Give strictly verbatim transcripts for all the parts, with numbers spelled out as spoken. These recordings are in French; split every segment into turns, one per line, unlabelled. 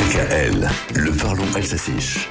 D K L, le parlons alsacien.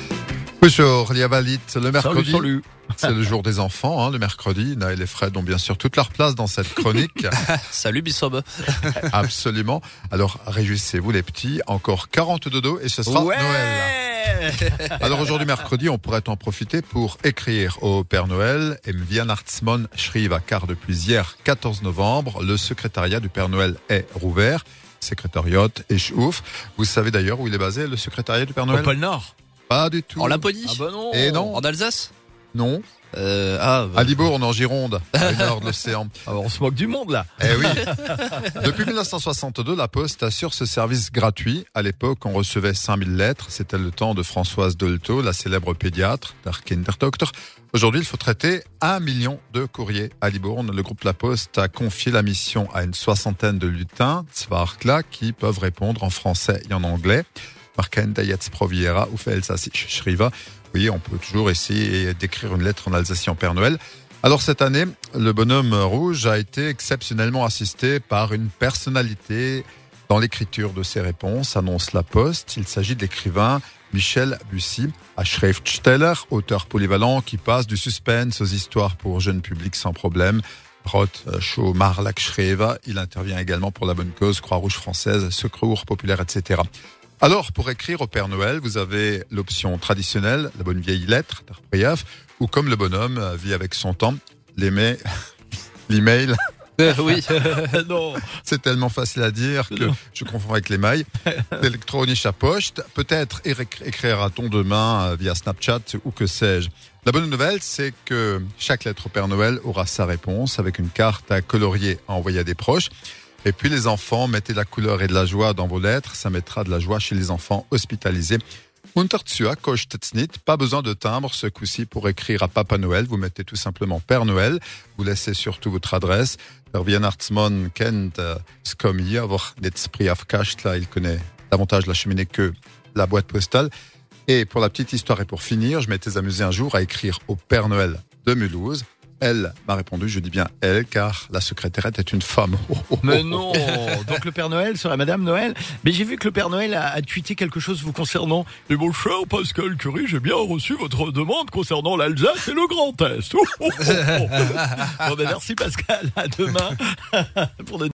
Bonjour, Liavalit, le mercredi.
Salut, salut.
C'est le jour des enfants, hein, le mercredi. Naël et Fred ont bien sûr toute leur place dans cette chronique.
Salut Bissob.
Absolument. Alors, réjouissez-vous les petits, encore quarante dodo et ce sera
ouais
Noël. Alors aujourd'hui mercroedi, on pourrait en profiter pour écrire au Père Noël. Et Weihnachtsmann schriva, car depuis hier, quatorze novembre, le secrétariat du Père Noël est rouvert. Secrétariat et chouf. Vous savez d'ailleurs où il est basé, le secrétariat du Père Noël?
Au pôle Nord.
Pas du tout.
En Laponie.
Ah bah non.
Et non.
En Alsace.
Non.
Euh, ah, bah.
À Libourne, en Gironde, à nord de l'océan.
Ah bah on se moque du monde là.
Eh oui. Depuis dix-neuf cent soixante-deux, la Poste assure ce service gratuit. À l'époque, on recevait cinq mille lettres. C'était le temps de Françoise Dolto, la célèbre pédiatre, der Kinderdoktor. Aujourd'hui, il faut traiter un million de courriers à Libourne. Le groupe La Poste a confié la mission à une soixantaine de lutins, Zwarkla, qui peuvent répondre en français et en anglais. Markenda jetzt proviera ou fait Elsassisch Schriva. Oui, on peut toujours essayer d'écrire une lettre en alsacien au Père Noël. Alors cette année, le bonhomme rouge a été exceptionnellement assisté par une personnalité dans l'écriture de ses réponses, annonce La Poste. Il s'agit de l'écrivain Michel Bussy, un Schriftsteller, auteur polyvalent qui passe du suspense aux histoires pour jeunes publics sans problème. Brot, Chaud, Marlac, Schreva. Il intervient également pour la bonne cause, Croix-Rouge française, Secours populaire, et cetera. Alors, pour écrire au Père Noël, vous avez l'option traditionnelle, la bonne vieille lettre, Brief, ou comme le bonhomme vit avec son temps, l'email, l'email.
Euh, oui.
Non.
C'est tellement facile à dire que
Non.
je confonds avec les mails. L'électronique à poste, peut-être écrire à ton de main via Snapchat ou que sais-je. La bonne nouvelle, c'est que chaque lettre au Père Noël aura sa réponse avec une carte à colorier à envoyer à des proches. Et puis les enfants, mettez de la couleur et de la joie dans vos lettres. Ça mettra de la joie chez les enfants hospitalisés. Unterzua kostet's nicht. Pas besoin de timbre ce coup-ci pour écrire à Papa Noël. Vous mettez tout simplement Père Noël. Vous laissez surtout votre adresse. Der Weihnachtsmann kennt es comme hier, aber nicht Briefkasten. Il connaît davantage la cheminée que la boîte postale. Et pour la petite histoire et pour finir, je m'étais amusé un jour à écrire au Père Noël de Mulhouse. Elle m'a répondu, je dis bien elle, car la secrétaire est une femme. Oh, oh,
Mais
oh,
non.
oh.
Donc le Père Noël serait Madame Noël. Mais j'ai vu que le Père Noël a, a tweeté quelque chose vous concernant. Et mon cher Pascal Curie, j'ai bien reçu votre demande concernant l'Alsace et le Grand Est. Oh, oh, oh. Bon ben merci Pascal. À demain pour de